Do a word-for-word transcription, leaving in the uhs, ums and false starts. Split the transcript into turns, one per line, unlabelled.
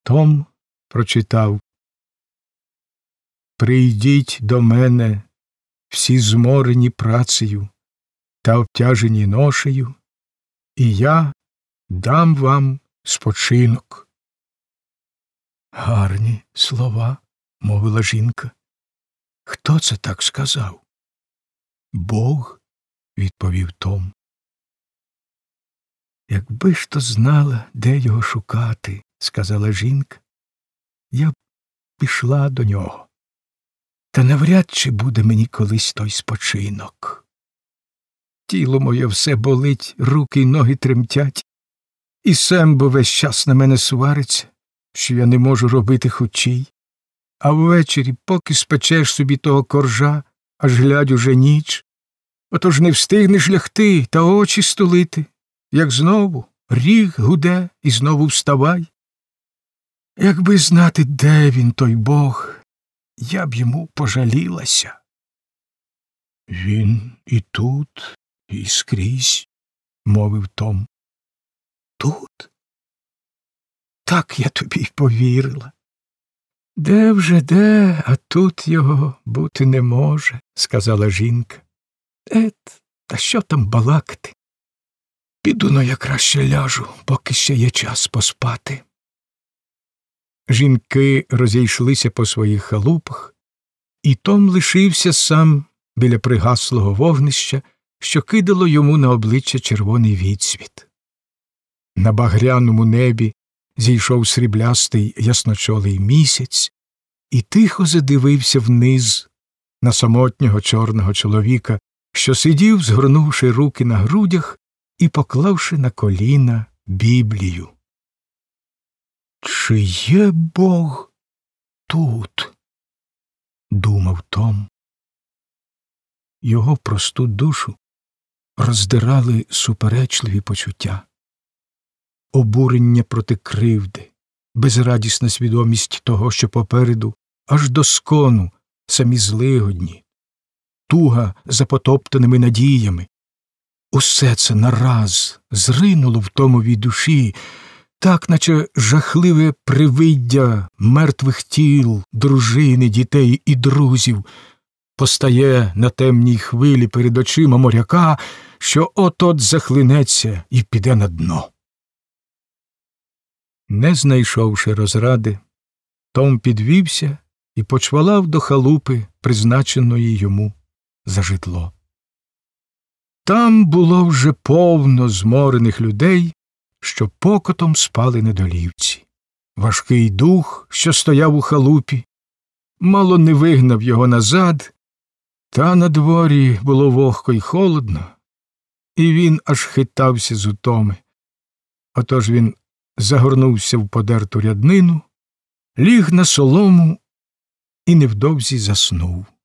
Том прочитав: «Прийдіть до мене всі зморені працею та обтяжені ношею, і я дам вам спочинок». «Гарні слова», – мовила жінка. «Хто це так сказав?» «Бог», – відповів Том. «Якби ж то знала, де його шукати», – сказала жінка, – «я б пішла до нього. Та навряд чи буде мені колись той спочинок. Тіло моє все болить, руки й ноги тремтять, і Сембо весь час на мене свариться, що я не можу робити хучій. А ввечері, поки спечеш собі того коржа, аж глядь уже ніч, отож не встигнеш лягти та очі стулити, як знову ріг гуде і знову вставай. Якби знати, де він, той Бог, я б йому пожалілася». «Він і тут, і скрізь», – мовив Том. «Тут? Так я тобі й повірила. Де вже де, а тут його бути не може», – сказала жінка. «Ет, та що там балакати? Піду-но я краще ляжу, поки ще є час поспати». Жінки розійшлися по своїх халупах, і Том лишився сам біля пригаслого вогнища, що кидало йому на обличчя червоний відсвіт. На багряному небі зійшов сріблястий ясночолий місяць і тихо задивився вниз на самотнього чорного чоловіка, що сидів, згорнувши руки на грудях і поклавши на коліна Біблію. «Чи є Бог тут?» – думав Том. Його просту душу роздирали суперечливі почуття. Обурення проти кривди, безрадісна свідомість того, що попереду, аж до скону, самі злигодні, туга за потоптаними надіями. Усе це нараз зринуло в Томовій душі, так, наче жахливе привиддя мертвих тіл, дружини, дітей і друзів постає на темній хвилі перед очима моряка, що от-от захлинеться і піде на дно. Не знайшовши розради, Том підвівся і почвалав до халупи, призначеної йому за житло. Там було вже повно зморених людей, що покотом спали недолівці. Важкий дух, що стояв у халупі, мало не вигнав його назад, та на дворі було вогко й холодно, і він аж хитався з утоми. Отож він загорнувся в подерту ряднину, ліг на солому і невдовзі заснув.